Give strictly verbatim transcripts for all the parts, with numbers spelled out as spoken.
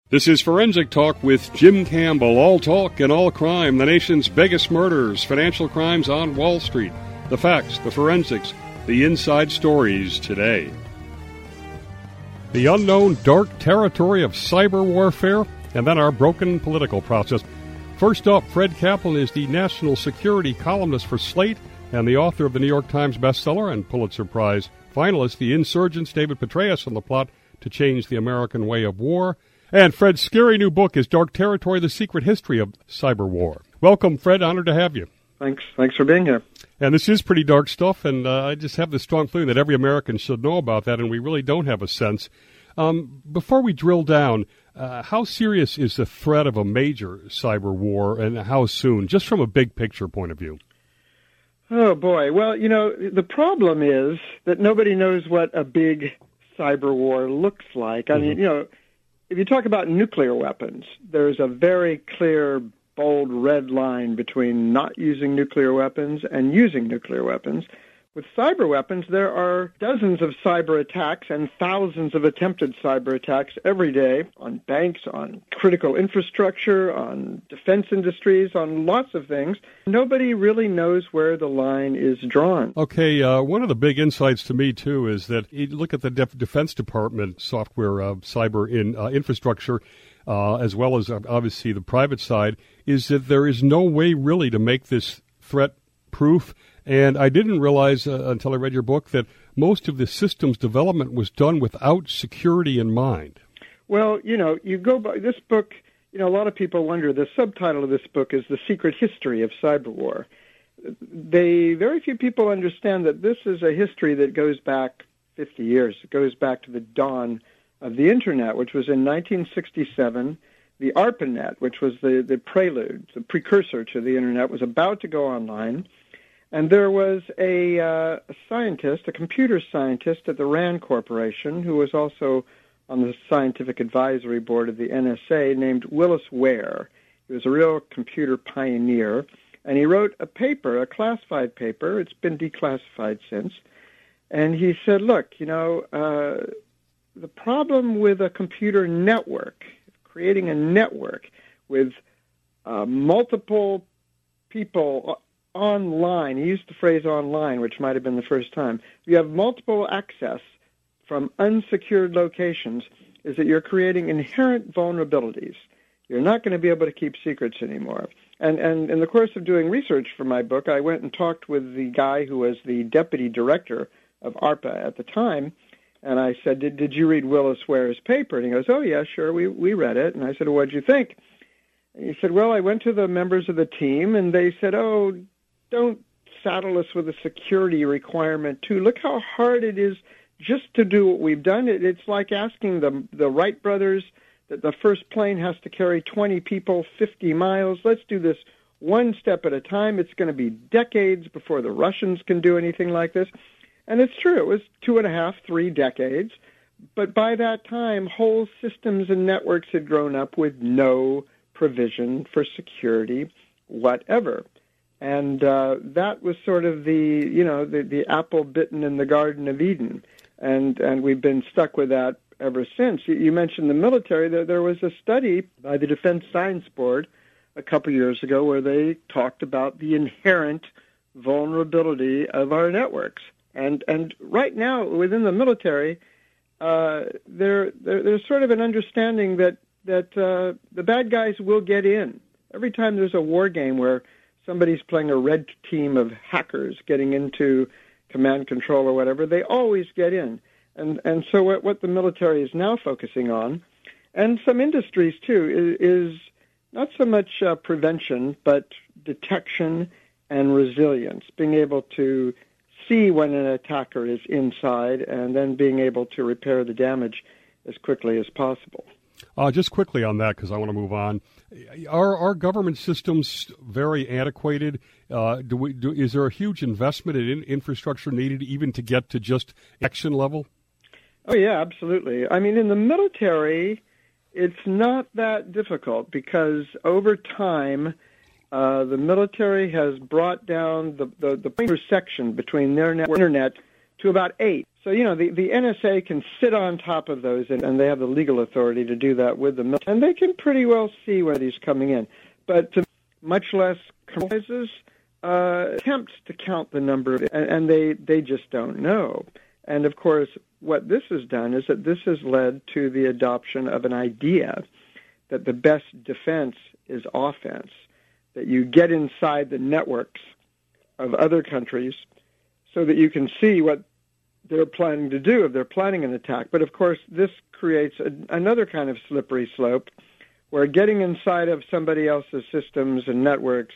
This is Forensic Talk with Jim Campbell. All talk and all crime, the nation's biggest murders, financial crimes on Wall Street, the facts, the forensics, the inside stories today. The unknown dark territory of cyber warfare, and then our broken political process. First up, Fred Kaplan is the national security columnist for Slate and the author of the New York Times bestseller and Pulitzer Prize finalist, The Insurgents, David Petraeus, on the plot to change the American way of war. And Fred's scary new book is Dark Territory, The Secret History of Cyber War. Welcome, Fred. Honored to have you. Thanks. Thanks for being here. And this is pretty dark stuff, and uh, I just have this strong feeling that every American should know about that, and we really don't have a sense. Um, before we drill down, uh, how serious is the threat of a major cyber war, and how soon, just from a big picture point of view? Oh, boy. Well, you know, the problem is that nobody knows what a big cyber war looks like. I mm-hmm. mean, you know, if you talk about nuclear weapons, there's a very clear, bold red line between not using nuclear weapons and using nuclear weapons. With cyber weapons, there are dozens of cyber attacks and thousands of attempted cyber attacks every day on banks, on critical infrastructure, on defense industries, on lots of things. Nobody really knows where the line is drawn. Okay, uh, one of the big insights to me, too, is that you look at the Def- Defense Department software, uh, cyber in uh, infrastructure, uh, as well as uh, obviously the private side, is that there is no way really to make this threat proof. And I didn't realize uh, until I read your book that most of the systems development was done without security in mind. Well, you know, you go by this book, you know, a lot of people wonder, the subtitle of this book is The Secret History of Cyber War. They, very few people understand that this is a history that goes back fifty years. It goes back to the dawn of the Internet, which was in nineteen sixty-seven. The ARPANET, which was the, the prelude, the precursor to the Internet, was about to go online. And there was a, uh, a scientist, a computer scientist at the RAND Corporation, who was also on the scientific advisory board of the N S A, named Willis Ware. He was a real computer pioneer, and he wrote a paper, a classified paper. It's been declassified since. And he said, look, you know, uh, the problem with a computer network, creating a network with uh, multiple people online, he used the phrase online, which might have been the first time. You have multiple access from unsecured locations, is that you're creating inherent vulnerabilities. You're not going to be able to keep secrets anymore. And, and in the course of doing research for my book, I went and talked with the guy who was the deputy director of ARPA at the time, and I said, did, did you read Willis Ware's paper? And he goes, oh, yeah, sure, we, we read it. And I said, well, what did you think? And he said, well, I went to the members of the team, and they said, oh, don't saddle us with a security requirement, too. Look how hard it is just to do what we've done. It, it's like asking the the Wright brothers that the first plane has to carry twenty people fifty miles. Let's do this one step at a time. It's going to be decades before the Russians can do anything like this. And it's true. It was two and a half, three decades. But by that time, whole systems and networks had grown up with no provision for security whatever. And uh, that was sort of the, you know, the, the apple bitten in the Garden of Eden. And and we've been stuck with that ever since. You, you mentioned the military. There, there was a study by the Defense Science Board a couple years ago where they talked about the inherent vulnerability of our networks. And and right now, within the military, uh, there, there there's sort of an understanding that, that uh, the bad guys will get in. Every time there's a war game where somebody's playing a red team of hackers getting into command control or whatever, they always get in. And and so what, what the military is now focusing on, and some industries too, is, is not so much uh, prevention, but detection and resilience, being able to see when an attacker is inside and then being able to repair the damage as quickly as possible. Uh, just quickly on that, because I want to move on. Are our government systems very antiquated? Uh, do we? Do, is there a huge investment in infrastructure needed even to get to just action level? Oh, yeah, absolutely. I mean, in the military, it's not that difficult because over time, uh, the military has brought down the, the, the intersection between their net- internet to about eight. So, you know, the, the N S A can sit on top of those, and, and they have the legal authority to do that with the military, and they can pretty well see where he's coming in. But to much less compromises, uh, attempts to count the number, of, and, and they, they just don't know. And, of course, what this has done is that this has led to the adoption of an idea that the best defense is offense, that you get inside the networks of other countries so that you can see what they're planning to do if they're planning an attack. But, of course, this creates a, another kind of slippery slope where getting inside of somebody else's systems and networks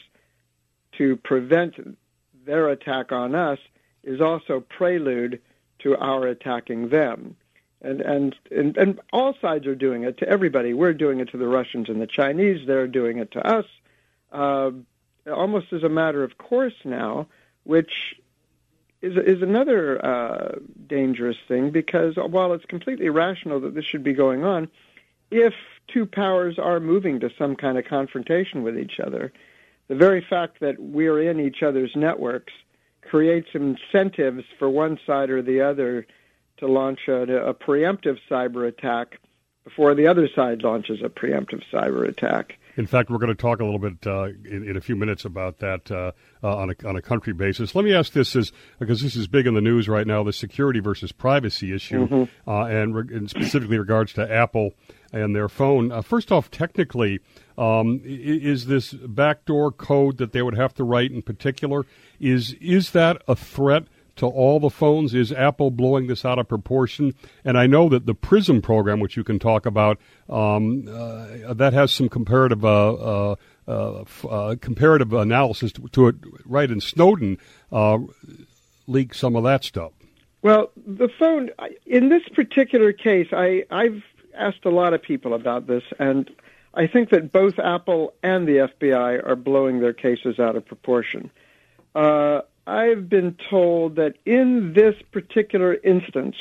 to prevent their attack on us is also prelude to our attacking them. And, and and and all sides are doing it to everybody. We're doing it to the Russians and the Chinese. They're doing it to us, uh, almost as a matter of course now, which is is another uh, dangerous thing, because while it's completely rational that this should be going on, if two powers are moving to some kind of confrontation with each other, the very fact that we're in each other's networks creates incentives for one side or the other to launch a, a preemptive cyber attack before the other side launches a preemptive cyber attack. In fact, we're going to talk a little bit uh, in, in a few minutes about that uh, uh, on a on a country basis. Let me ask this, is because this is big in the news right now, the security versus privacy issue, mm-hmm. uh, and, re- and specifically regards to Apple and their phone. Uh, first off, technically, um, is this backdoor code that they would have to write in particular, is is that a threat to all the phones? Is Apple blowing this out of proportion? And I know that the PRISM program, which you can talk about, um, uh, that has some comparative uh, uh, uh, uh, comparative analysis to, to it, right? And Snowden uh, leaked some of that stuff. Well, the phone, in this particular case, I, I've asked a lot of people about this, and I think that both Apple and the F B I are blowing their cases out of proportion. Uh, I've been told that in this particular instance,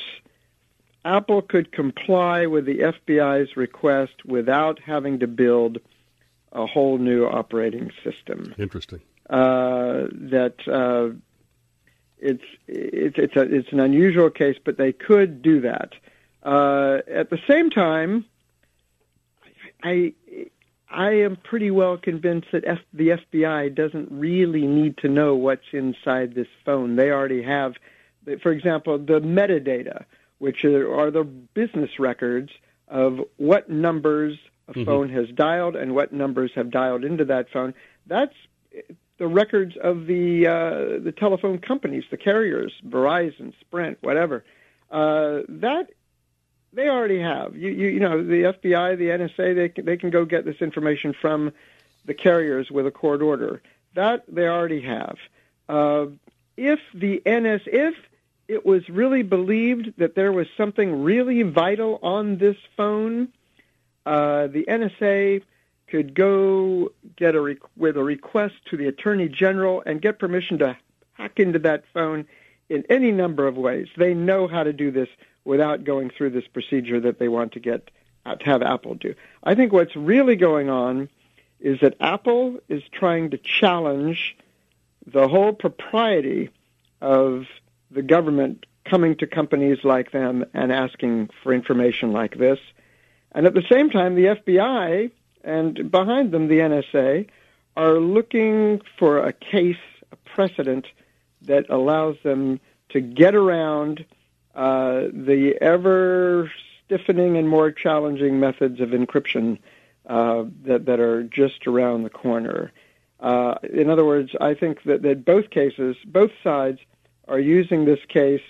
Apple could comply with the F B I's request without having to build a whole new operating system. Interesting. Uh, that uh, it's it's it's, a, it's an unusual case, but they could do that. Uh, at the same time, I. I am pretty well convinced that F- the F B I doesn't really need to know what's inside this phone. They already have, for example, the metadata, which are, are the business records of what numbers a mm-hmm. phone has dialed and what numbers have dialed into that phone. That's the records of the uh, the telephone companies, the carriers, Verizon, Sprint, whatever. Uh, that They already have. You, you, you know, the F B I, the N S A, they can, they can go get this information from the carriers with a court order. That they already have. Uh, if the N S, if it was really believed that there was something really vital on this phone, uh, the N S A could go get a re- with a request to the Attorney General and get permission to hack into that phone in any number of ways. They know how to do this without going through this procedure that they want to get to have Apple do. I think what's really going on is that Apple is trying to challenge the whole propriety of the government coming to companies like them and asking for information like this. And at the same time, the F B I and behind them the N S A are looking for a case, a precedent that allows them to get around Uh, the ever-stiffening and more challenging methods of encryption uh, that, that are just around the corner. Uh, in other words, I think that, that both cases, both sides, are using this case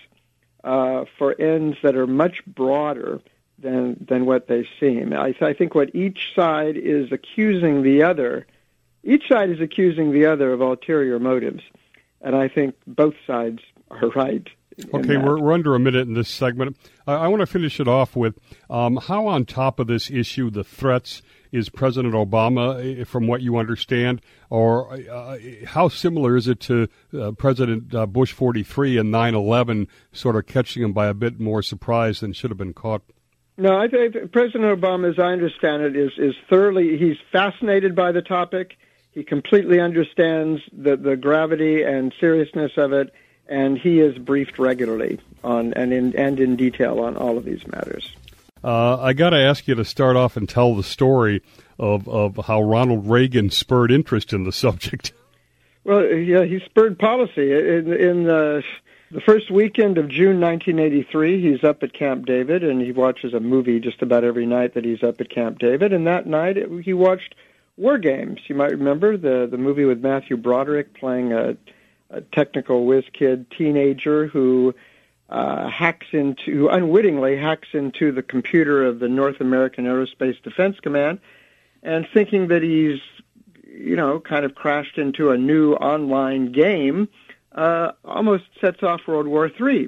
uh, for ends that are much broader than than what they seem. I, I think what each side is accusing the other, each side is accusing the other of ulterior motives, and I think both sides are right. Okay, we're, we're under a minute in this segment. I, I want to finish it off with um, how on top of this issue, the threats, is President Obama, from what you understand, or uh, how similar is it to uh, President uh, Bush forty-three and nine eleven, sort of catching him by a bit more surprise than should have been caught? No, I think President Obama, as I understand it, is, is thoroughly, he's fascinated by the topic. He completely understands the, the gravity and seriousness of it. and he is briefed regularly on and in and in detail on all of these matters. Uh, I got to ask you to start off and tell the story of, of how Ronald Reagan spurred interest in the subject. Well, yeah, he spurred policy. In, in the, the first weekend of June nineteen eighty-three, he's up at Camp David, and he watches a movie just about every night that he's up at Camp David. And that night, it, he watched War Games. You might remember the, the movie with Matthew Broderick playing a, a technical whiz kid teenager who uh, hacks into, unwittingly hacks into the computer of the North American Aerospace Defense Command, and thinking that he's, you know, kind of crashed into a new online game, uh, almost sets off World War Three.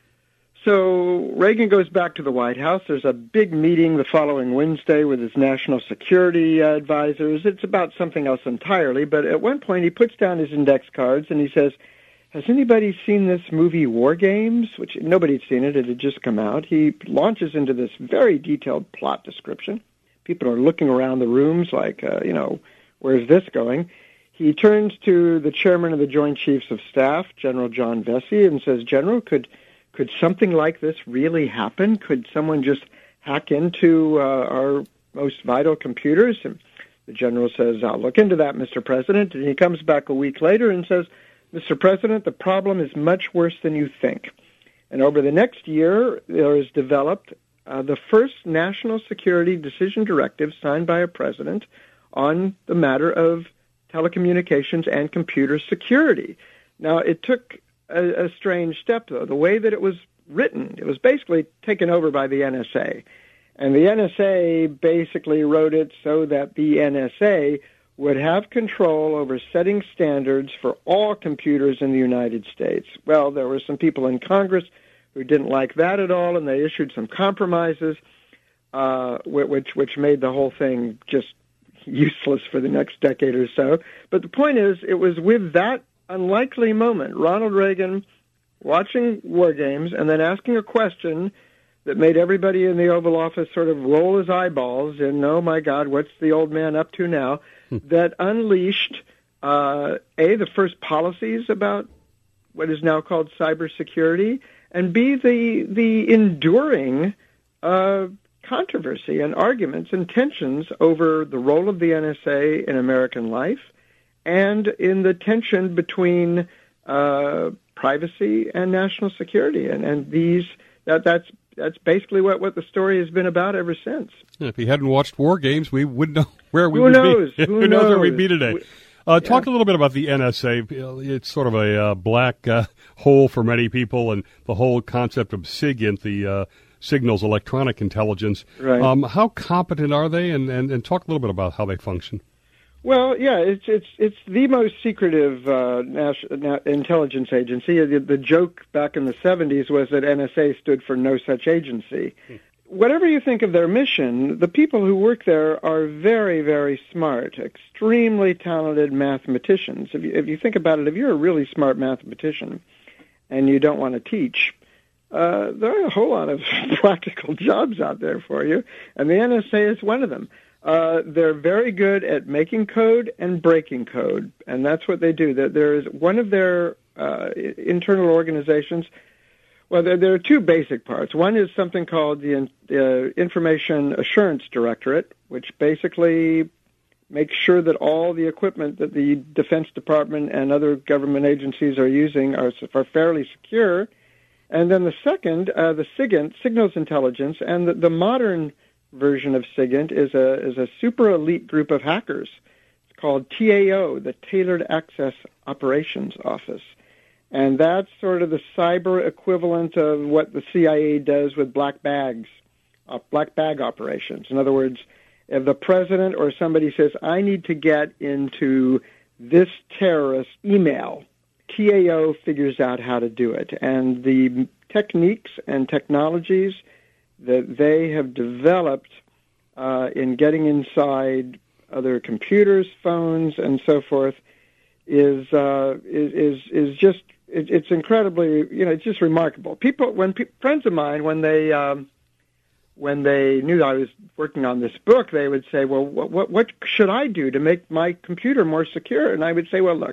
So Reagan goes back to the White House. There's a big meeting the following Wednesday with his national security uh, advisors. It's about something else entirely, but at one point he puts down his index cards and he says, has anybody seen this movie War Games? Which nobody had seen it. It had just come out. He launches into this very detailed plot description. People are looking around the rooms like, uh, you know, where's this going? He turns to the chairman of the Joint Chiefs of Staff, General John Vesey, and says, General, could could something like this really happen? Could someone just hack into uh, our most vital computers? And the general says, I'll look into that, Mister President. And he comes back a week later and says, Mister President, the problem is much worse than you think. And over the next year, there is developed uh, the first national security decision directive signed by a president on the matter of telecommunications and computer security. Now, it took a, a strange step, though. The way that it was written, it was basically taken over by the N S A. And the N S A basically wrote it so that the N S A would have control over setting standards for all computers in the United States. Well, there were some people in Congress who didn't like that at all, and they issued some compromises, uh, which which made the whole thing just useless for the next decade or so. But the point is, it was with that unlikely moment, Ronald Reagan watching War Games and then asking a question that made everybody in the Oval Office sort of roll his eyeballs and, oh, my God, what's the old man up to now, that unleashed, uh, A, the first policies about what is now called cybersecurity, and B, the, the enduring uh, controversy and arguments and tensions over the role of the N S A in American life and in the tension between uh, privacy and national security. And, and these that that's that's basically what, what the story has been about ever since. If he hadn't watched War Games, we wouldn't know where we Who would knows? be. Who, Who knows knows where we'd be today? Uh, yeah. Talk a little bit about the N S A. It's sort of a uh, black uh, hole for many people, and the whole concept of SIGINT, the uh, Signals Electronic Intelligence. Right. Um, how competent are they? And, and, and talk a little bit about how they function. Well, yeah, it's it's it's the most secretive uh, national intelligence agency. The, the joke back in the seventies was that N S A stood for no such agency. Hmm. Whatever you think of their mission, the people who work there are very, very smart, extremely talented mathematicians. If you, if you think about it, if you're a really smart mathematician and you don't want to teach, uh, there are a whole lot of practical jobs out there for you, and the N S A is one of them. Uh, they're very good at making code and breaking code, and that's what they do. There, there is one of their uh, internal organizations. Well, there, there are two basic parts. One is something called the uh, Information Assurance Directorate, which basically makes sure that all the equipment that the Defense Department and other government agencies are using are, are fairly secure. And then the second, uh, the SIGINT, Signals Intelligence, and the, the modern version of SIGINT is a is a super elite group of hackers. It's called T A O, the Tailored Access Operations Office. And that's sort of the cyber equivalent of what the C I A does with black bags, uh, black bag operations. In other words, if the president or somebody says, I need to get into this terrorist email, T A O figures out how to do it. And the techniques and technologies that they have developed uh, in getting inside other computers, phones, and so forth is uh, is is just it, it's incredibly you know it's just remarkable. People, when pe- friends of mine, when they um, when they knew I was working on this book, they would say, "Well, what, what what should I do to make my computer more secure?" And I would say, "Well, look,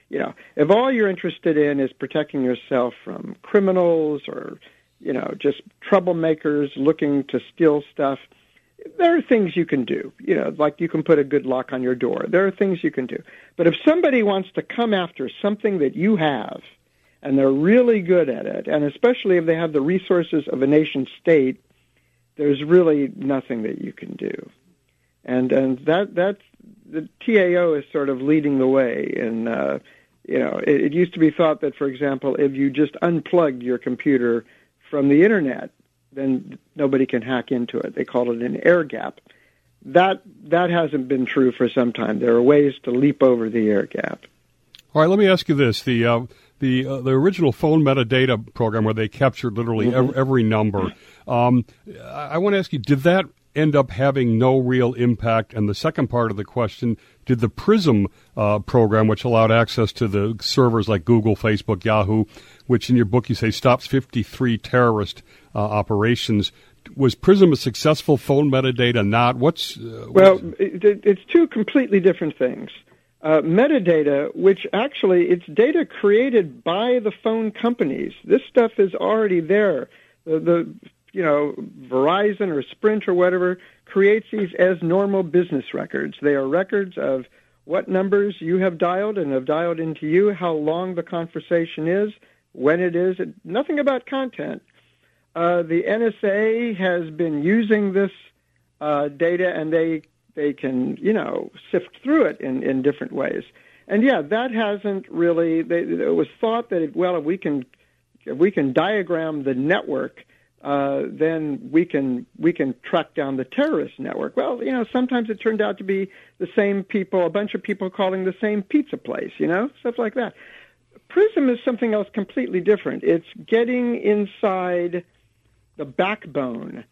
You know, if all you're interested in is protecting yourself from criminals or, you know, just troublemakers looking to steal stuff, there are things you can do. You know, like you can put a good lock on your door. There are things you can do. But if somebody wants to come after something that you have, and they're really good at it, and especially if they have the resources of a nation state, there's really nothing that you can do. And and that that's the T A O is sort of leading the way. And uh, you know, it, it used to be thought that, for example, if you just unplugged your computer from the internet, then nobody can hack into it. They call it an air gap. That that hasn't been true for some time. There are ways to leap over the air gap. All right, let me ask you this: the uh, the uh, the original phone metadata program, where they captured literally mm-hmm. every, every number. Um, I, I want to ask you: did that end up having no real impact? And the second part of the question: did the PRISM uh, program, which allowed access to the servers like Google, Facebook, Yahoo, which in your book you say stops fifty-three terrorist uh, operations, was PRISM a successful phone metadata? Not what's uh, well, it, it's two completely different things. Uh, metadata, which actually it's data created by the phone companies. This stuff is already there. The, the you know Verizon or Sprint or whatever creates these as normal business records. They are records of what numbers you have dialed and have dialed into you, how long the conversation is, when it is. Nothing about content. Uh, the N S A has been using this uh, data, and they they can, you know, sift through it in, in different ways. And yeah, that hasn't really. They, it was thought that it, well, if we can if we can diagram the network, uh, then we can we can track down the terrorist network. Well, you know, sometimes it turned out to be the same people, a bunch of people calling the same pizza place, you know, stuff like that. PRISM is something else completely different. It's getting inside the backbone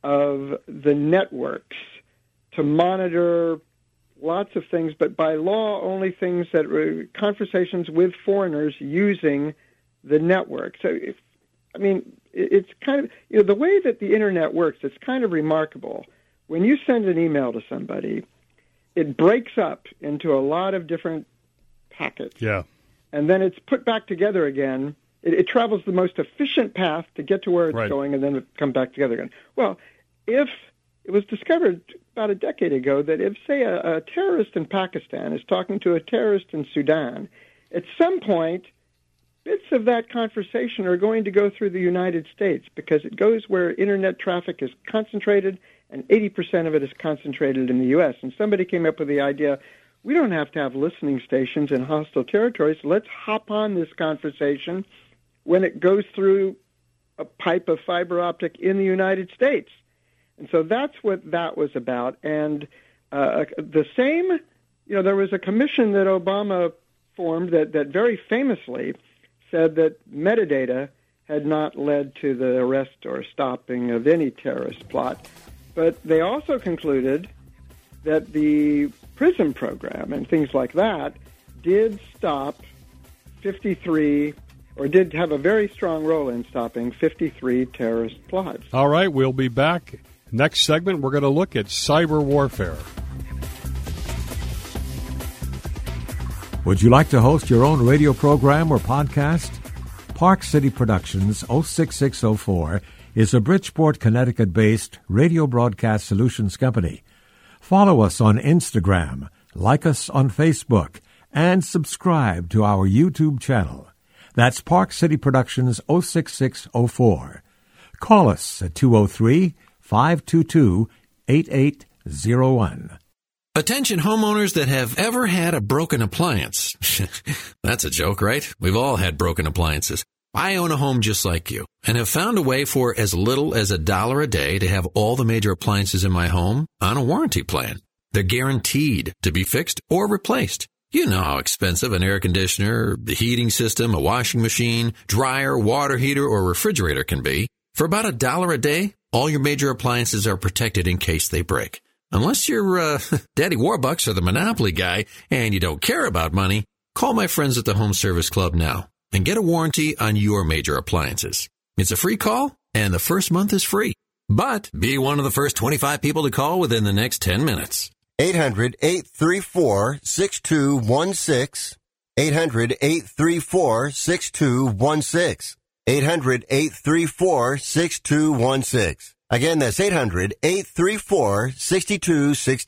of the networks to monitor lots of things, but by law, only things that were conversations with foreigners using the network. So, if, I mean, it's kind of, you know, the way that the internet works, it's kind of remarkable. When you send an email to somebody, it breaks up into a lot of different packets. Yeah. And then it's put back together again. It, it travels the most efficient path to get to where it's right. going, and then it come back together again. Well, if it was discovered about a decade ago that if, say, a, a terrorist in Pakistan is talking to a terrorist in Sudan, at some point, bits of that conversation are going to go through the United States because it goes where internet traffic is concentrated, and eighty percent of it is concentrated in the U S. And somebody came up with the idea, we don't have to have listening stations in hostile territories. Let's hop on this conversation when it goes through a pipe of fiber optic in the United States. And so that's what that was about. And uh, the same, you know, there was a commission that Obama formed that, that very famously said that metadata had not led to the arrest or stopping of any terrorist plot. But they also concluded that the PRISM program and things like that did stop fifty-three, or did have a very strong role in stopping fifty-three terrorist plots. All right, we'll be back. Next segment, we're going to look at cyber warfare. Would you like to host your own radio program or podcast? Park City Productions oh six six oh four is a Bridgeport, Connecticut-based radio broadcast solutions company. Follow us on Instagram, like us on Facebook, and subscribe to our YouTube channel. That's Park City Productions oh six six oh four. Call us at two oh three, five two two, eight eight oh one. Attention homeowners that have ever had a broken appliance. That's a joke, right? We've all had broken appliances. I own a home just like you and have found a way for as little as a dollar a day to have all the major appliances in my home on a warranty plan. They're guaranteed to be fixed or replaced. You know how expensive an air conditioner, the heating system, a washing machine, dryer, water heater, or refrigerator can be. For about a dollar a day, all your major appliances are protected in case they break. Unless you're uh, Daddy Warbucks or the Monopoly guy and you don't care about money, call my friends at the Home Service Club now and get a warranty on your major appliances. It's a free call, and the first month is free. But be one of the first twenty-five people to call within the next ten minutes. eight hundred, eight three four, six two one six. eight hundred, eight three four, six two one six. eight hundred, eight three four, six two one six. Again, that's eight hundred, eight three four, six two one six.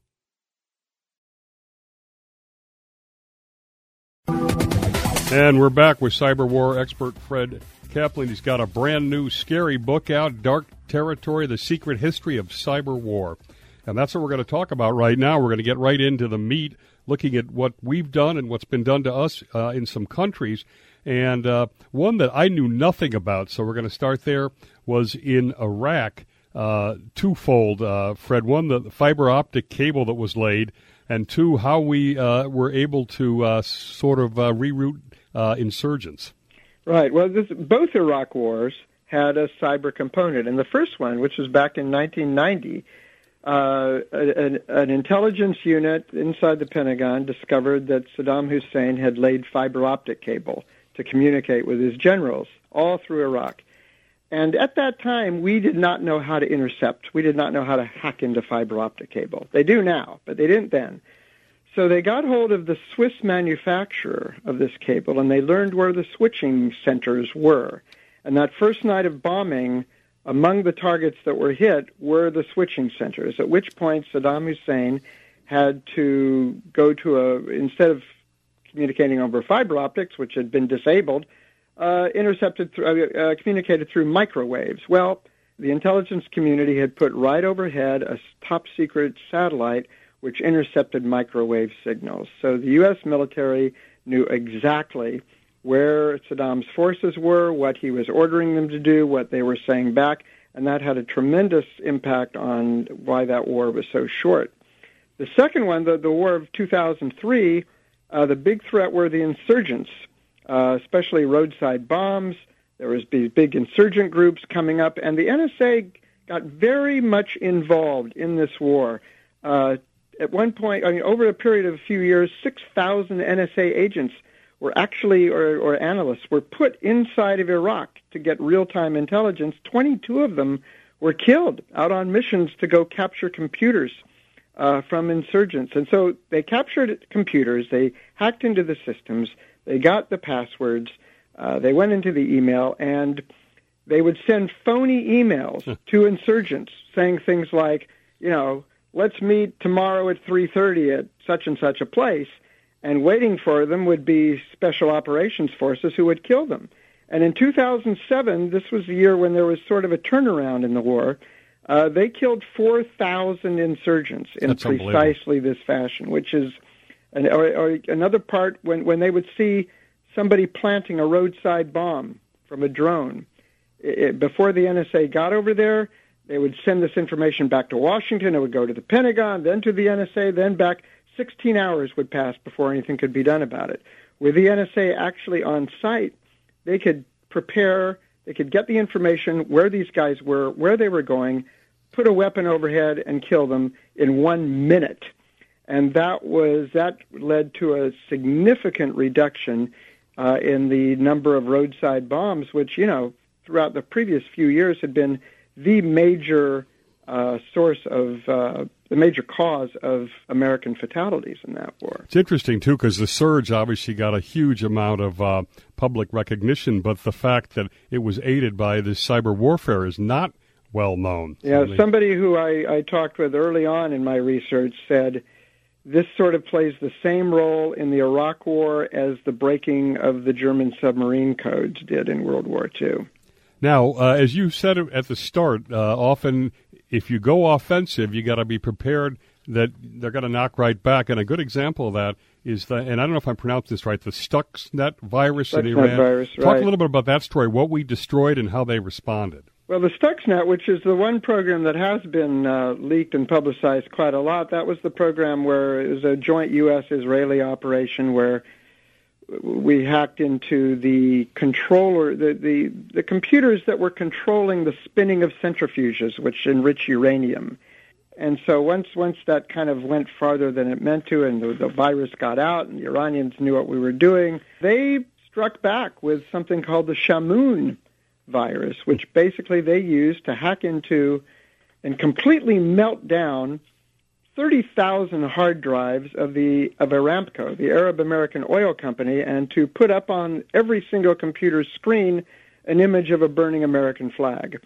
And we're back with cyber war expert Fred Kaplan. He's got a brand new scary book out, Dark Territory, The Secret History of Cyber War. And that's what we're going to talk about right now. We're going to get right into the meat, looking at what we've done and what's been done to us uh, in some countries. And uh, one that I knew nothing about, so we're going to start there, was in Iraq. Uh, twofold, uh, Fred. One, the fiber optic cable that was laid, and two, how we uh, were able to uh, sort of uh, reroute uh, insurgents. Right. Well, this, both Iraq wars had a cyber component. And the first one, which was back in nineteen ninety, uh, an, an intelligence unit inside the Pentagon discovered that Saddam Hussein had laid fiber optic cable to communicate with his generals all through Iraq. And at that time, we did not know how to intercept. We did not know how to hack into fiber optic cable. They do now, but they didn't then. So they got hold of the Swiss manufacturer of this cable, and they learned where the switching centers were. And that first night of bombing, among the targets that were hit were the switching centers, at which point Saddam Hussein had to go to a, instead of communicating over fiber optics, which had been disabled, uh, intercepted, th- uh, communicated through microwaves. Well, the intelligence community had put right overhead a top-secret satellite which intercepted microwave signals. So the U S military knew exactly where Saddam's forces were, what he was ordering them to do, what they were saying back, and that had a tremendous impact on why that war was so short. The second one, the, the war of two thousand three, uh, the big threat were the insurgents, uh, especially roadside bombs. There was these big insurgent groups coming up, and the N S A got very much involved in this war. Uh, At one point, I mean, over a period of a few years, six thousand N S A agents were actually, or, or analysts, were put inside of Iraq to get real-time intelligence. twenty-two of them were killed out on missions to go capture computers uh, from insurgents. And so they captured computers, they hacked into the systems, they got the passwords, uh, they went into the email, and they would send phony emails to insurgents saying things like, you know, let's meet tomorrow at three thirty at such and such a place, and waiting for them would be special operations forces who would kill them. And in two thousand seven, this was the year when there was sort of a turnaround in the war, uh, they killed four thousand insurgents in That's precisely this fashion, which is an, or, or another part when, when they would see somebody planting a roadside bomb from a drone. It, before the N S A got over there, they would send this information back to Washington. It would go to the Pentagon, then to the N S A, then back. sixteen hours would pass before anything could be done about it. With the N S A actually on site, they could prepare, they could get the information where these guys were, where they were going, put a weapon overhead, and kill them in one minute. And that was that led to a significant reduction uh, in the number of roadside bombs, which, you know, throughout the previous few years had been the major uh, source of, uh, the major cause of American fatalities in that war. It's interesting, too, because the surge obviously got a huge amount of uh, public recognition, but the fact that it was aided by this cyber warfare is not well known. Yeah, certainly. Somebody who I, I talked with early on in my research said this sort of plays the same role in the Iraq War as the breaking of the German submarine codes did in World War Two. Now, uh, as you said at the start, uh, often if you go offensive, you got to be prepared that they're going to knock right back. And a good example of that is the, and I don't know if I pronounced this right, the Stuxnet virus Stuxnet in Iran. Virus, Talk right. a little bit about that story, what we destroyed and how they responded. Well, the Stuxnet, which is the one program that has been uh, leaked and publicized quite a lot, that was the program where it was a joint U S Israeli operation where we hacked into the controller, the, the, the computers that were controlling the spinning of centrifuges, which enrich uranium. And so once once that kind of went farther than it meant to, and the, the virus got out, and the Iranians knew what we were doing, they struck back with something called the Shamoon virus, which basically they used to hack into and completely melt down thirty thousand hard drives of the of Aramco, the Arab American Oil Company, and to put up on every single computer screen an image of a burning American flag.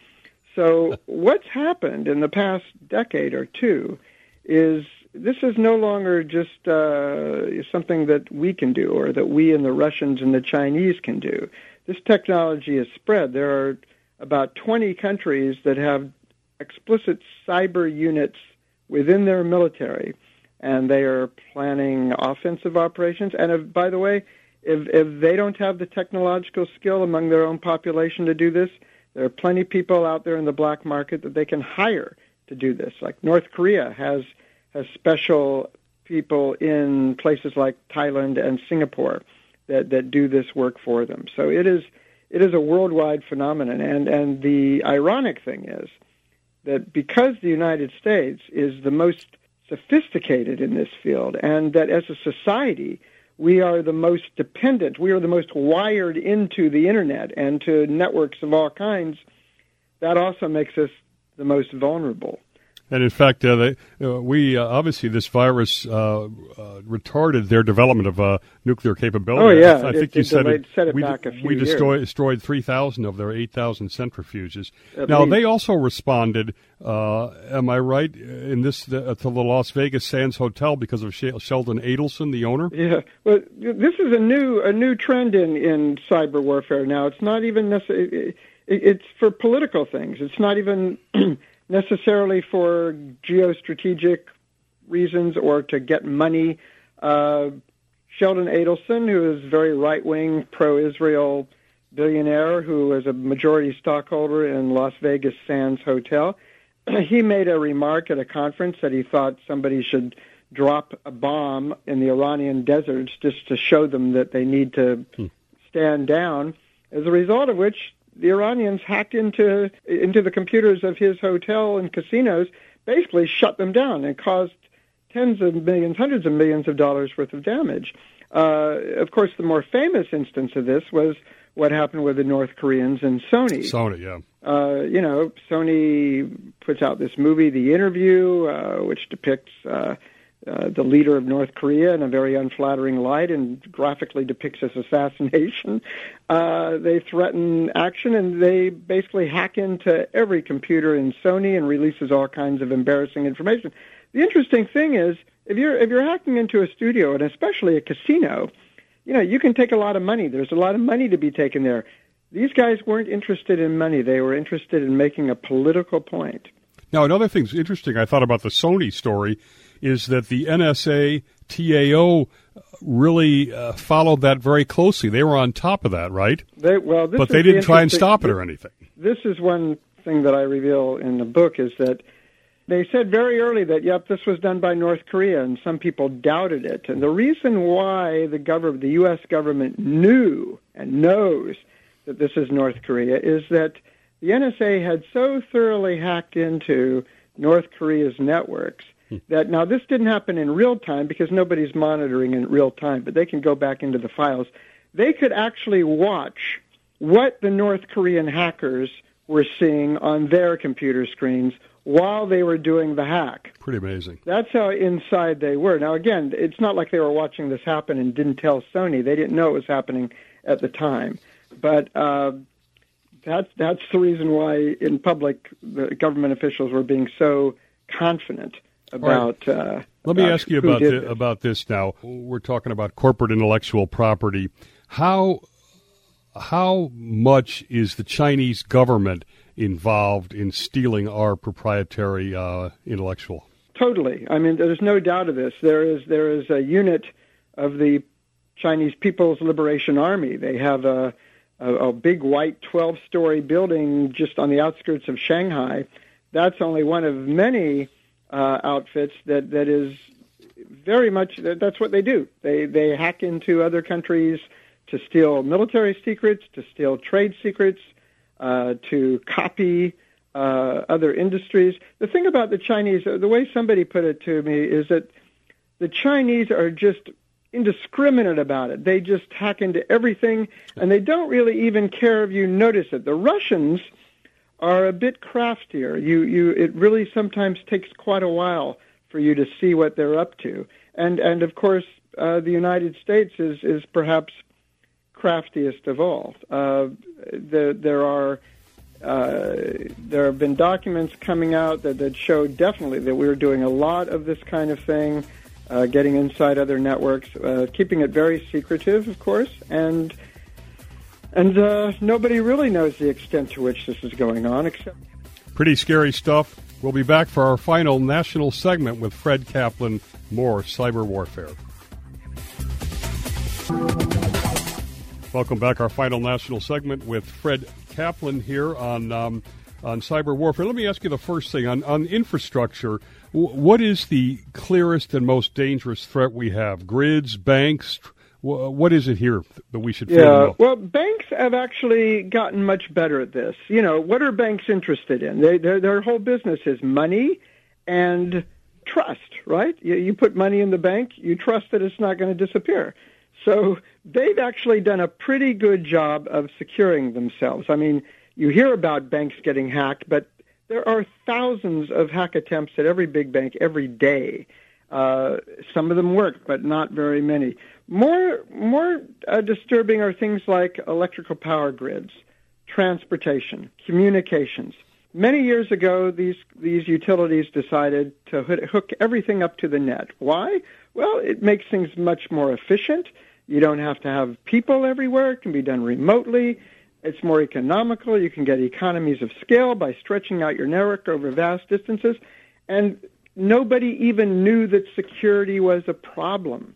So what's happened in the past decade or two is this is no longer just uh, something that we can do or that we and the Russians and the Chinese can do. This technology is spread. There are about twenty countries that have explicit cyber units within their military, and they are planning offensive operations. And if, by the way, if, if they don't have the technological skill among their own population to do this, there are plenty of people out there in the black market that they can hire to do this. Like North Korea has has special people in places like Thailand and Singapore that, that do this work for them. So it is it is a worldwide phenomenon. And, and the ironic thing is that because the United States is the most sophisticated in this field, and that as a society we are the most dependent, we are the most wired into the Internet and to networks of all kinds, that also makes us the most vulnerable. And in fact, uh, they, uh, we uh, obviously this virus uh, uh, retarded their development of uh, nuclear capability. Oh yeah, I, I think it, you it said delayed, it, set it we, back a few we destroyed, years. destroyed three thousand of their eight thousand centrifuges. At now least. they also responded. Uh, am I right in this uh, to the Las Vegas Sands Hotel because of Sh- Sheldon Adelson, the owner? Yeah, well, this is a new a new trend in, in cyber warfare. Now it's not even necessarily. It, it's for political things. It's not even necessarily for geostrategic reasons or to get money. Uh, Sheldon Adelson, who is very right-wing, pro-Israel billionaire, who is a majority stockholder in Las Vegas Sands Hotel, he made a remark at a conference that he thought somebody should drop a bomb in the Iranian deserts just to show them that they need to hmm. stand down, as a result of which the Iranians hacked into into the computers of his hotel and casinos, basically shut them down and caused tens of millions, hundreds of millions of dollars worth of damage. Uh, of course, the more famous instance of this was what happened with the North Koreans and Sony. Sony, yeah. Uh, you know, Sony puts out this movie, The Interview, uh, which depicts uh, uh, the leader of North Korea in a very unflattering light and graphically depicts his assassination. Uh, they threaten action, and they basically hack into every computer in Sony and releases all kinds of embarrassing information. The interesting thing is, if you're if you're hacking into a studio, and especially a casino, you know, you can take a lot of money. There's a lot of money to be taken there. These guys weren't interested in money. They were interested in making a political point. Now, another thing's interesting I thought about the Sony story is that the N S A, T A O really uh, followed that very closely. They were on top of that, right? They, well, this but is they didn't the try and stop it or anything. This is one thing that I reveal in the book is that they said very early that, yep, this was done by North Korea, and some people doubted it. And the reason why the government, the U S government knew and knows that this is North Korea is that the N S A had so thoroughly hacked into North Korea's networks that now this didn't happen in real time because nobody's monitoring in real time, but they can go back into the files. They could actually watch what the North Korean hackers were seeing on their computer screens while they were doing the hack. Pretty amazing. That's how inside they were. Now, again, it's not like they were watching this happen and didn't tell Sony. They didn't know it was happening at the time. But uh, that's, that's the reason why in public the government officials were being so confident about. Right. Uh, Let me about ask you about the, about this now. We're talking about corporate intellectual property. How how much is the Chinese government involved in stealing our proprietary uh, intellectual? Totally. I mean, there's no doubt of this. There is there is a unit of the Chinese People's Liberation Army. They have a a, a big white twelve-story building just on the outskirts of Shanghai. That's only one of many Uh, outfits that, that is very much, that's what they do. They they hack into other countries to steal military secrets, to steal trade secrets, uh, to copy uh, other industries. The thing about the Chinese, the way somebody put it to me, is that the Chinese are just indiscriminate about it. They just hack into everything, and they don't really even care if you notice it. The Russians are a bit craftier. You, you, it really sometimes takes quite a while for you to see what they're up to. And and of course, uh, the United States is is perhaps craftiest of all. Uh, the, there are uh, there have been documents coming out that, that show definitely that we're doing a lot of this kind of thing, uh, getting inside other networks, uh, keeping it very secretive, of course, and and uh, nobody really knows the extent to which this is going on, except. Pretty scary stuff. We'll be back for our final national segment with Fred Kaplan, more cyber warfare. Welcome back. Our final national segment with Fred Kaplan here on um, on cyber warfare. Let me ask you the first thing. On, on infrastructure, w- what is the clearest and most dangerous threat we have? Grids, banks? W- what is it here that we should fear? Yeah, well, banks have actually gotten much better at this. You know, what are banks interested in? They, their, their whole business is money and trust, right? You, you put money in the bank, you trust that it's not going to disappear. So they've actually done a pretty good job of securing themselves. I mean, you hear about banks getting hacked, but there are thousands of hack attempts at every big bank every day. Uh, some of them work, but not very many. More, more uh, disturbing are things like electrical power grids, transportation, communications. Many years ago, these these utilities decided to hook everything up to the net. Why? Well, it makes things much more efficient. You don't have to have people everywhere. It can be done remotely. It's more economical. You can get economies of scale by stretching out your network over vast distances. And nobody even knew that security was a problem.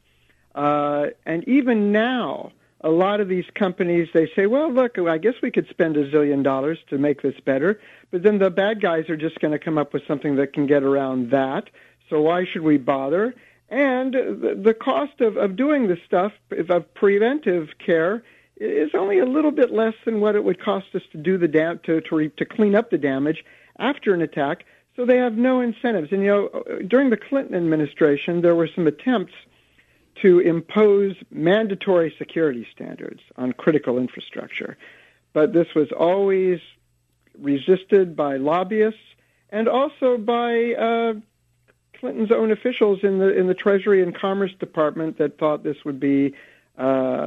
Uh, and even now, a lot of these companies, they say, well, look, I guess we could spend a zillion dollars to make this better, but then the bad guys are just going to come up with something that can get around that, so why should we bother? And the, the cost of, of doing this stuff, of preventive care, is only a little bit less than what it would cost us to do the dam- to, to, re- to clean up the damage after an attack, so they have no incentives. And, you know, during the Clinton administration, there were some attempts to impose mandatory security standards on critical infrastructure. But this was always resisted by lobbyists and also by uh, Clinton's own officials in the in the Treasury and Commerce Department that thought this would be uh,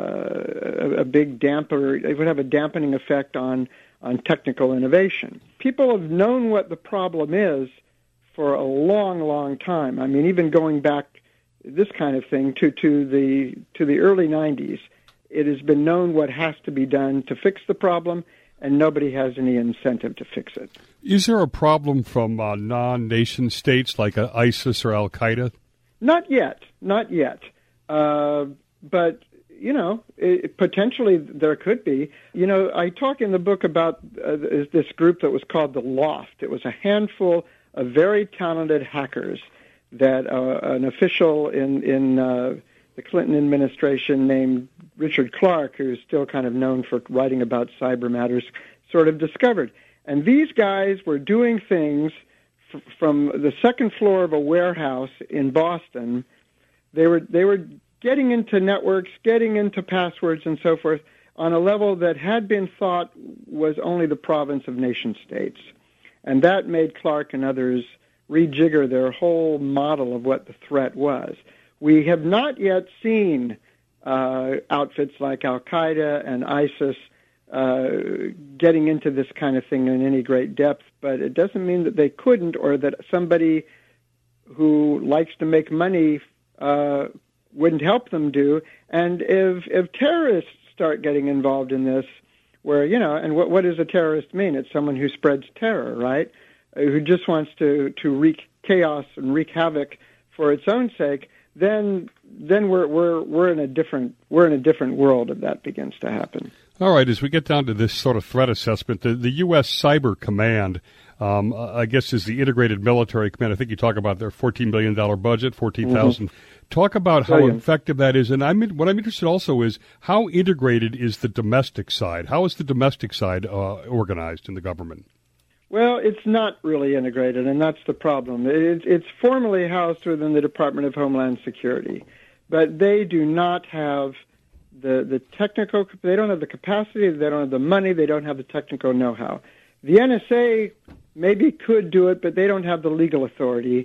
a, a big damper. It would have a dampening effect on, on technical innovation. People have known what the problem is for a long, long time. I mean, even going back this kind of thing to, to the to the early nineties, it has been known what has to be done to fix the problem, and nobody has any incentive to fix it. Is there a problem from uh, non-nation states like uh, ISIS or Al-Qaeda? Not yet, not yet. Uh, but, you know, it, potentially there could be. You know, I talk in the book about uh, this group that was called the Loft. It was a handful of very talented hackers that uh, an official in in uh, the Clinton administration named Richard Clark, who's still kind of known for writing about cyber matters, sort of discovered. And these guys were doing things f- from the second floor of a warehouse in Boston. They were they were getting into networks, getting into passwords and so forth on a level that had been thought was only the province of nation states. And that made Clark and others rejigger their whole model of what the threat was. We have not yet seen uh, outfits like Al-Qaeda and ISIS uh, getting into this kind of thing in any great depth, but it doesn't mean that they couldn't, or that somebody who likes to make money uh, wouldn't help them do. And if, if terrorists start getting involved in this, where, you know, and what, what does a terrorist mean? It's someone who spreads terror, right? Who just wants to, to wreak chaos and wreak havoc for its own sake, then then we're we're we're in a different we're in a different world if that begins to happen. All right, as we get down to this sort of threat assessment, the, the U S Cyber Command, um, I guess, is the integrated military command. I think you talk about their fourteen billion dollars budget, fourteen thousand. Mm-hmm. Talk about how Brilliant. effective that is, and I'm what I'm interested also is how integrated is the domestic side? How is the domestic side uh, organized in the government? Well, it's not really integrated, and that's the problem. It, it's formally housed within the Department of Homeland Security, but they do not have the, the technical, they don't have the capacity, they don't have the money, they don't have the technical know-how. The N S A maybe could do it, but they don't have the legal authority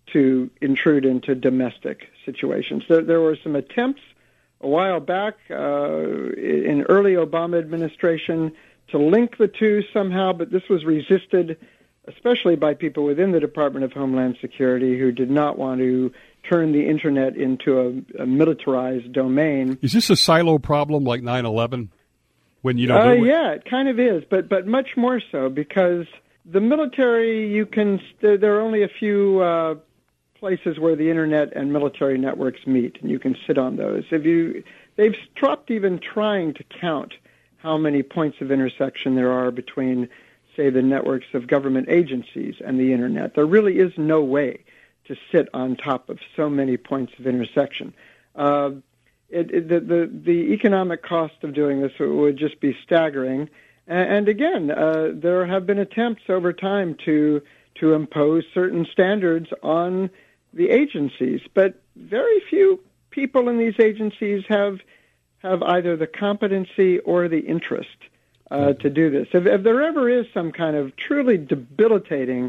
to intrude into domestic situations. There, there were some attempts a while back uh, in early Obama administration to link the two somehow, but this was resisted, especially by people within the Department of Homeland Security who did not want to turn the Internet into a, a militarized domain. Is this a silo problem like nine eleven? When you know, uh, yeah, it kind of is, but but much more so, because the military, you can st- there are only a few uh, places where the Internet and military networks meet, and you can sit on those. If you, they've stopped even trying to count how many points of intersection there are between, say, the networks of government agencies and the Internet. There really is no way to sit on top of so many points of intersection. Uh, it, it, the, the, the economic cost of doing this would just be staggering. And, and again, uh, there have been attempts over time to to impose certain standards on the agencies, but very few people in these agencies have have either the competency or the interest uh, to do this. If, if there ever is some kind of truly debilitating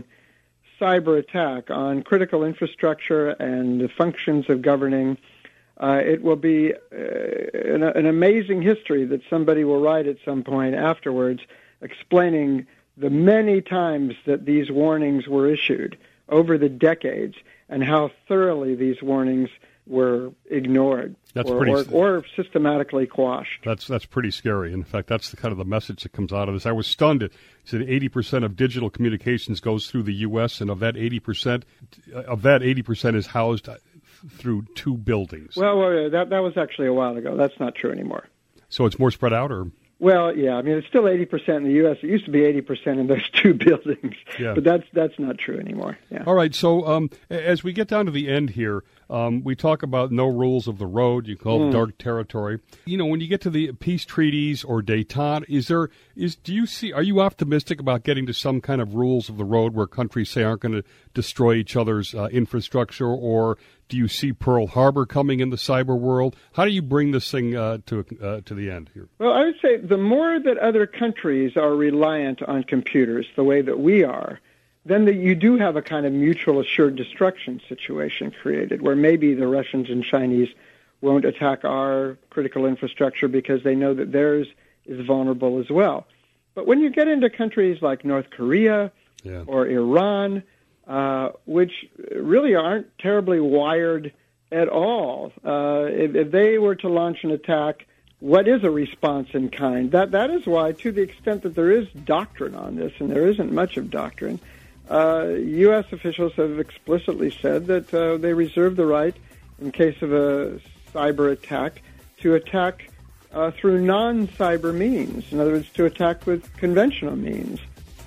cyber attack on critical infrastructure and the functions of governing, uh, it will be uh, an, an amazing history that somebody will write at some point afterwards, explaining the many times that these warnings were issued over the decades and how thoroughly these warnings were ignored that's or, pretty, or, or systematically quashed. That's that's pretty scary. In fact, that's the kind of the message that comes out of this. I was stunned. It said eighty percent of digital communications goes through the U S, and of that eighty percent, of that eighty percent is housed through two buildings. Well, well, that that was actually a while ago. That's not true anymore. So it's more spread out, or? Well, yeah. I mean, it's still eighty percent in the U S. It used to be eighty percent in those two buildings, yeah. But that's that's not true anymore. Yeah. All right. So um, as we get down to the end here, um, we talk about no rules of the road. You call it mm. dark territory. You know, when you get to the peace treaties or détente, is there is do you see? Are you optimistic about getting to some kind of rules of the road where countries say aren't going to destroy each other's uh, infrastructure, or do you see Pearl Harbor coming in the cyber world? How do you bring this thing uh, to uh, to the end here? Well, I would say the more that other countries are reliant on computers the way that we are, then the, you do have a kind of mutual assured destruction situation created, where maybe the Russians and Chinese won't attack our critical infrastructure because they know that theirs is vulnerable as well. But when you get into countries like North Korea yeah. or Iran, Uh, which really aren't terribly wired at all. Uh, if, if they were to launch an attack, what is a response in kind? That that is why, to the extent that there is doctrine on this, and there isn't much of doctrine, uh, U S officials have explicitly said that uh, they reserve the right, in case of a cyber attack, to attack uh, through non-cyber means. In other words, to attack with conventional means.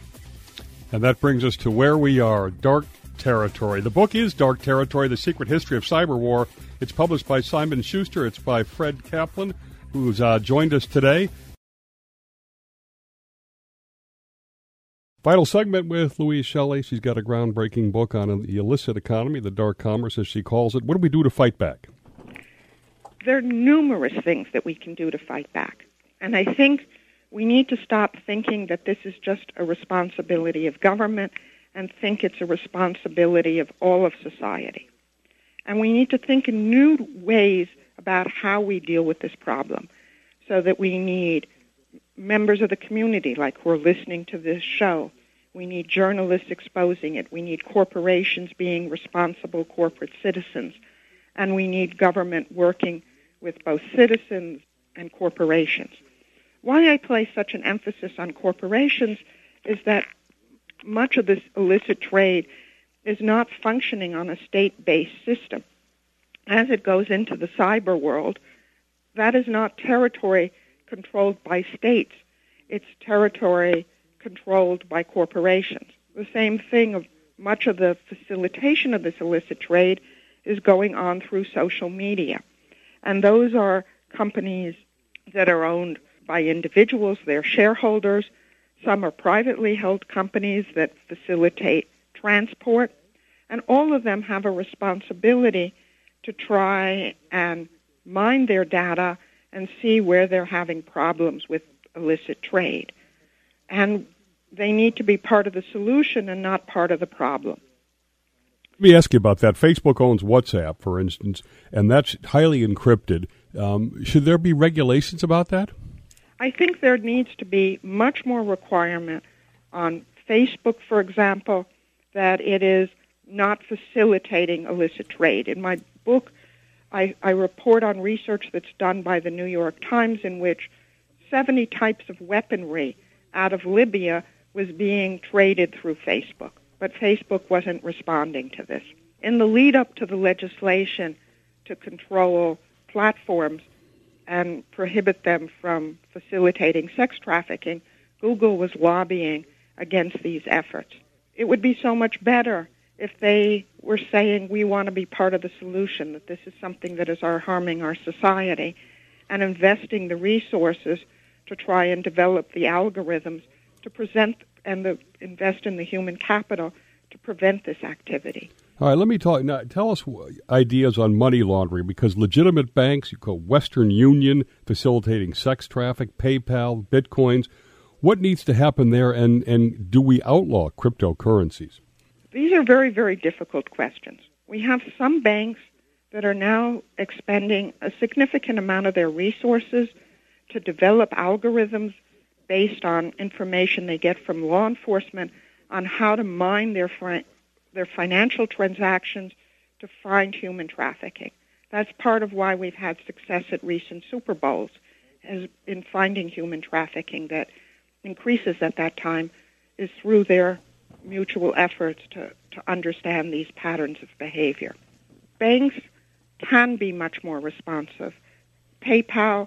And that brings us to where we are, Dark Territory. The book is Dark Territory, The Secret History of Cyber War. It's published by Simon Schuster. It's by Fred Kaplan, who's uh, joined us today. Final segment with Louise Shelley. She's got a groundbreaking book on the illicit economy, the dark commerce, as she calls it. What do we do to fight back? There are numerous things that we can do to fight back. And I think we need to stop thinking that this is just a responsibility of government and think it's a responsibility of all of society. And we need to think in new ways about how we deal with this problem, so that we need members of the community, like who are listening to this show. We need journalists exposing it. We need corporations being responsible corporate citizens. And we need government working with both citizens and corporations. Why I place such an emphasis on corporations is that much of this illicit trade is not functioning on a state-based system. As it goes into the cyber world, that is not territory controlled by states. It's territory controlled by corporations. The same thing of much of the facilitation of this illicit trade is going on through social media. And those are companies that are owned by individuals, they're shareholders. Some are privately held companies that facilitate transport. And all of them have a responsibility to try and mine their data and see where they're having problems with illicit trade. And they need to be part of the solution and not part of the problem. Let me ask you about that. Facebook owns WhatsApp, for instance, and that's highly encrypted. Um, should there be regulations about that? I think there needs to be much more requirement on Facebook, for example, that it is not facilitating illicit trade. In my book, I, I report on research that's done by the New York Times in which seventy types of weaponry out of Libya was being traded through Facebook, but Facebook wasn't responding to this. In the lead-up to the legislation to control platforms and prohibit them from facilitating sex trafficking, Google was lobbying against these efforts. It would be so much better if they were saying we want to be part of the solution, that this is something that is our, harming our society, and investing the resources to try and develop the algorithms to present and the, invest in the human capital to prevent this activity. All right, let me talk now. Tell us ideas on money laundering, because legitimate banks, you call Western Union, facilitating sex traffic, PayPal, Bitcoins. What needs to happen there, and, and do we outlaw cryptocurrencies? These are very, very difficult questions. We have some banks that are now expending a significant amount of their resources to develop algorithms based on information they get from law enforcement on how to mine their fi- their financial transactions to find human trafficking. That's part of why we've had success at recent Super Bowls, as in finding human trafficking that increases at that time is through their mutual efforts to, to understand these patterns of behavior. Banks can be much more responsive. PayPal,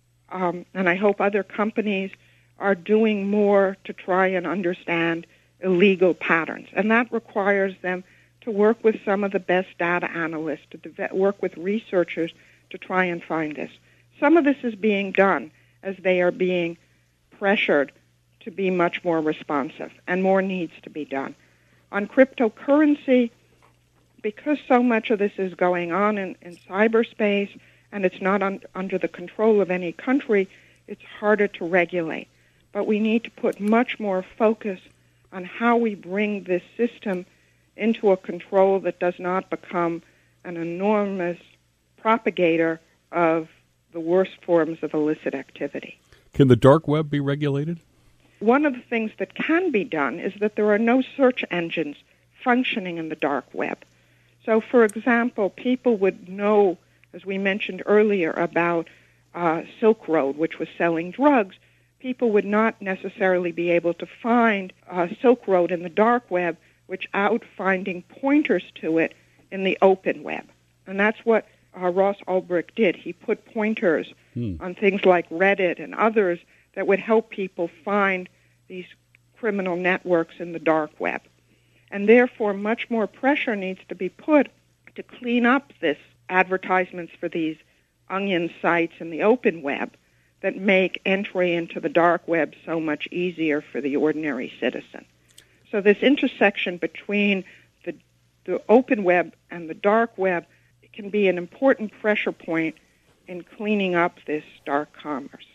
um, and I hope other companies, are doing more to try and understand illegal patterns. And that requires them to work with some of the best data analysts, to de- work with researchers to try and find this. Some of this is being done as they are being pressured to be much more responsive, and more needs to be done. On cryptocurrency, because so much of this is going on in, in cyberspace and it's not un, under the control of any country, it's harder to regulate. But we need to put much more focus on how we bring this system into a control that does not become an enormous propagator of the worst forms of illicit activity. Can the dark web be regulated? One of the things that can be done is that there are no search engines functioning in the dark web. So, for example, people would know, as we mentioned earlier, about uh, Silk Road, which was selling drugs. People would not necessarily be able to find uh, Silk Road in the dark web without finding pointers to it in the open web. And that's what uh, Ross Ulbricht did. He put pointers hmm. on things like Reddit and others that would help people find these criminal networks in the dark web. And therefore, much more pressure needs to be put to clean up this advertisements for these onion sites in the open web that make entry into the dark web so much easier for the ordinary citizen. So this intersection between the, the open web and the dark web can be an important pressure point in cleaning up this dark commerce.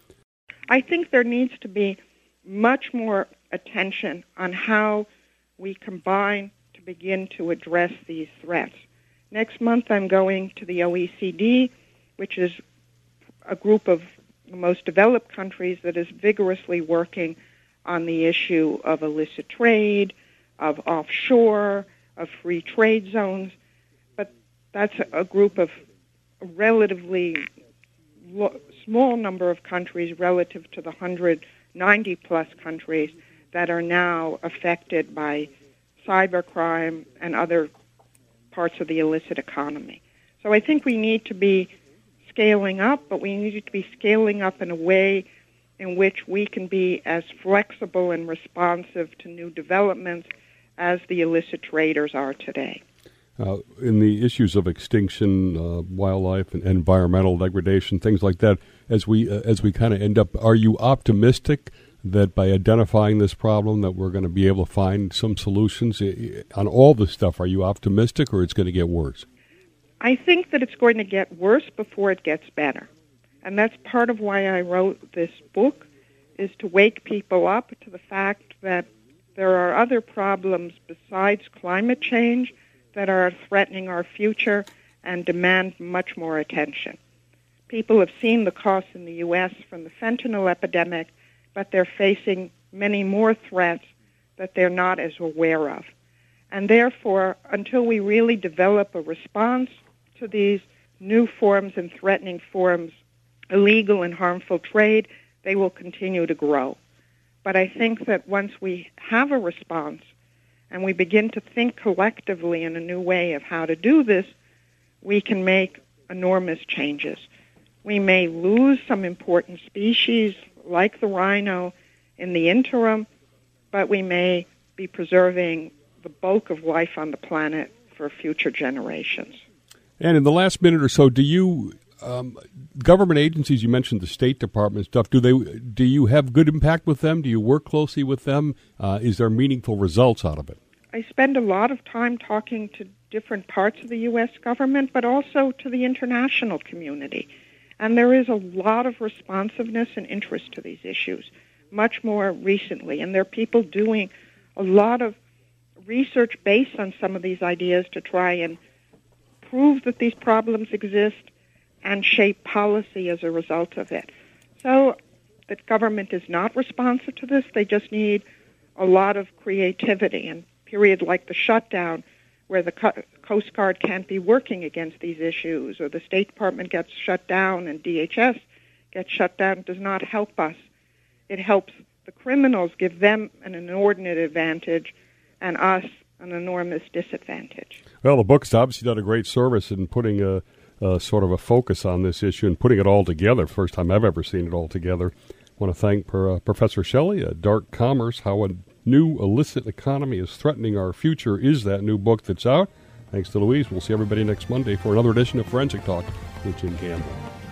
I think there needs to be much more attention on how we combine to begin to address these threats. Next month I'm going to the O E C D, which is a group of the most developed countries that is vigorously working on the issue of illicit trade, of offshore, of free trade zones. But that's a group of a relatively lo- small number of countries relative to the one hundred ninety plus countries that are now affected by cybercrime and other parts of the illicit economy. So I think we need to be scaling up, but we need to be scaling up in a way in which we can be as flexible and responsive to new developments as the illicit traders are today. Uh, in the issues of extinction, uh, wildlife, and environmental degradation, things like that, as we uh, as we kind of end up, are you optimistic that by identifying this problem that we're going to be able to find some solutions on all this stuff? Are you optimistic, or it's going to get worse? I think that it's going to get worse before it gets better. And that's part of why I wrote this book, is to wake people up to the fact that there are other problems besides climate change that are threatening our future and demand much more attention. People have seen the costs in the U S from the fentanyl epidemic, but they're facing many more threats that they're not as aware of. And therefore, until we really develop a response to these new forms and threatening forms, illegal and harmful trade, they will continue to grow. But I think that once we have a response and we begin to think collectively in a new way of how to do this, we can make enormous changes. We may lose some important species like the rhino in the interim, but we may be preserving the bulk of life on the planet for future generations. And in the last minute or so, do you, um, government agencies, you mentioned the State Department stuff, do they, do you have good impact with them? Do you work closely with them? Uh, is there meaningful results out of it? I spend a lot of time talking to different parts of the U S government, but also to the international community. And there is a lot of responsiveness and interest to these issues, much more recently. And there are people doing a lot of research based on some of these ideas to try and prove that these problems exist and shape policy as a result of it. So the government is not responsive to this. They just need a lot of creativity. And periods like the shutdown, where the Co- Coast Guard can't be working against these issues, or the State Department gets shut down and D H S gets shut down, does not help us. It helps the criminals, give them an inordinate advantage, and us an enormous disadvantage. Well, the book's obviously done a great service in putting a, a sort of a focus on this issue and putting it all together. First time I've ever seen it all together. I want to thank per, uh, Professor Shelley. uh, Dark Commerce, How a New Illicit Economy is Threatening Our Future, is that new book that's out. Thanks to Louise. We'll see everybody next Monday for another edition of Forensic Talk with Jim Campbell.